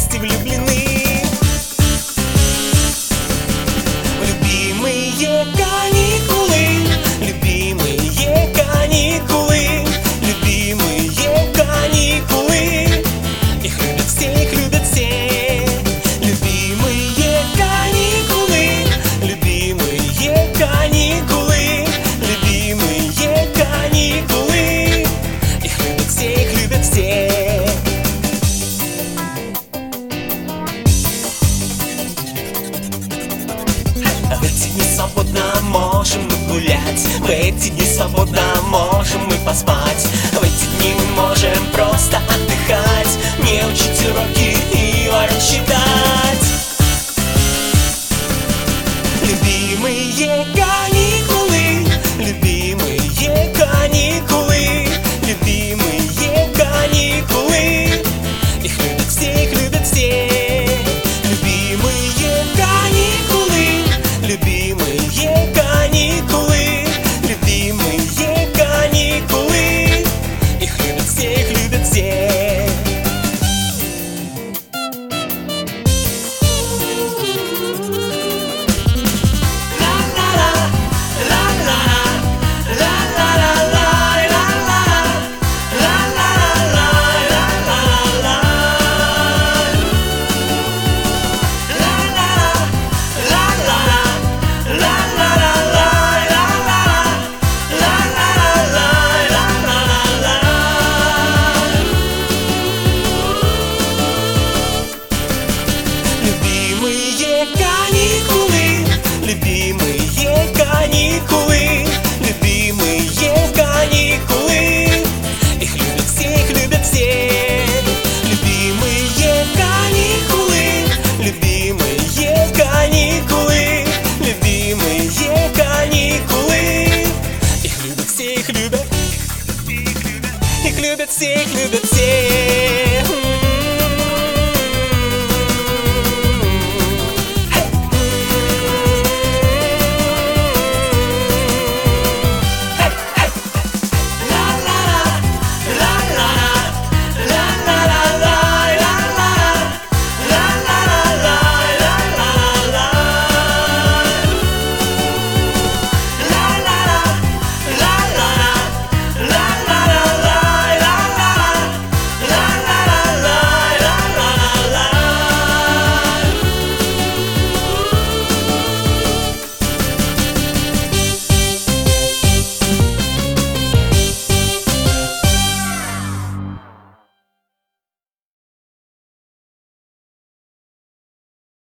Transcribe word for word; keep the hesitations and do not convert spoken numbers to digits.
вместе влюблены. Любимые каникулы, любимые каникулы, любимые каникулы. Их любят все, их любят все. Любимые каникулы, любимые каникулы, любимые каникулы. Их любят все, их любят все. В эти дни свободно можем мы гулять, в эти дни свободно можем мы поспать, в эти дни мы можем просто отдыхать, не учить уроки и ворон считать. Любимые каникулы, любимые каникулы, любимые каникулы. Их любят все, их любят все. Любимые каникулы, любимые каникулы, любимые каникулы. Их любят все, их любят все. Любимые каникулы, любимые каникулы, любимые каникулы. Их любят все, их любят все. Любимые каникулы, любимые каникулы, любимые каникулы. Их любят все, их любят. Их любят все, их любят все.